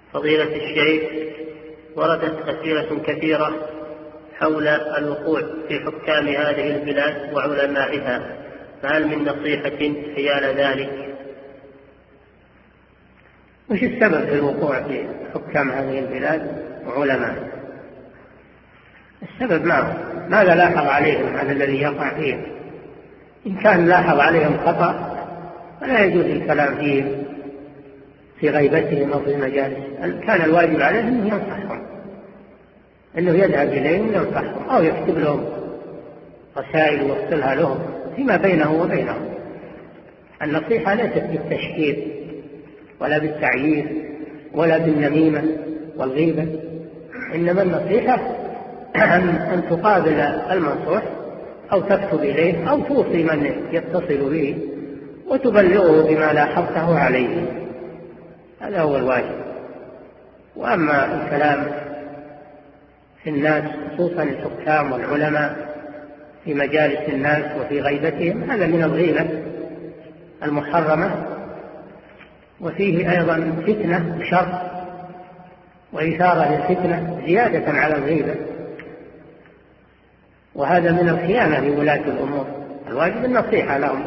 فضيلة الشيخ، وردت أسئلة كثيرة حول الوقوع في حكام هذه البلاد وعلمائها، فهل من نصيحة حيال ذلك؟ وش السبب في الوقوع في حكام هذه البلاد وعلمائها؟ السبب ماذا لاحظ عليهم هذا الذي يقع فيهم؟ إن كان لاحظ عليهم خطأ فلا يجوز الكلام فيهم في غيبتهم أو في المجالس. كان الواجب عليه أنه ينصحهم، أنه يذهب إليهم ينصحهم أو يكتب لهم رسائل ويرسلها لهم فيما بينه وبينهم. النصيحة ليست بالتشكيك ولا بالتعيير ولا بالنميمة والغيبة، إنما النصيحة أن تقابل المنصوح أو تكتب إليه أو توصي من يتصل به وتبلغه بما لاحظته عليه، هذا هو الواجب. وأما الكلام في الناس خصوصا الحكام والعلماء في مجالس الناس وفي غيبتهم هذا من الغيبة المحرمة، وفيه أيضا فتنة وشر وإثارة للفتنة زيادة على الغيبة، وهذا من الخيانة لولاة الأمور. الواجب النصيحة لهم،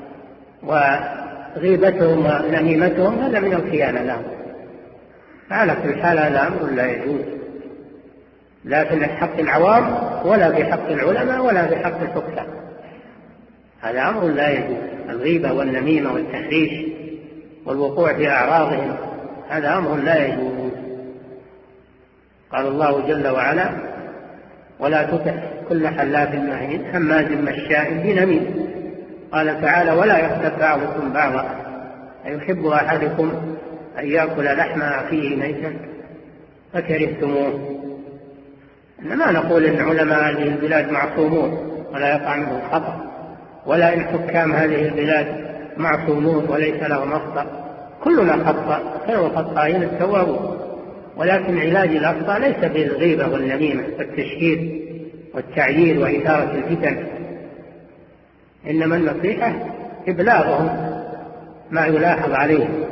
وغيبتهم ونميمتهم هذا من الخيانة لهم. على كل حال هذا أمر لا يجوز، لا في حق العوام ولا في حق العلماء ولا في حق الحكام، هذا أمر لا يجوز. الغيبة والنميمة والتحريش والوقوع في أعراضهم هذا أمر لا يجوز. قال الله جل وعلا: ولا تطع كل حلاف مهين هماز مشاء بنميم. قال تعالى: ولا يغتب بعضكم بعضا أيحب أحدكم أن يأكل لحم أخيه ميتا فكرهتموه. إنما نقول إن علماء هذه البلاد معصومون ولا يقع منهم خطأ، ولا إن حكام هذه البلاد معصومون وليس لهم أخطاء، كلنا خطأ، خير الخطائين التوابون. ولكن علاج الأخطاء ليس بالغيبة والنميمة والتشهير والتعيير وإثارة الفتن، إنما النصيحة إبلاغهم ما يلاحظ عليهم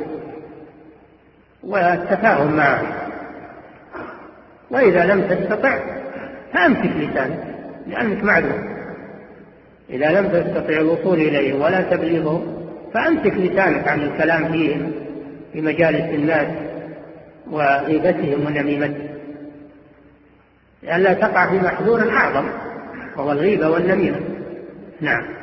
والتفاهم معهم. وإذا لم تستطع فأمسك لسانك لأنك معذور. إذا لم تستطع الوصول إليهم ولا تبليغهم فأمسك لسانك عن الكلام فيهم في مجالس الناس وغيبتهم ونميمتهم، لئلا تقع في محذور أعظم وهو الغيبة والنميمة. نعم.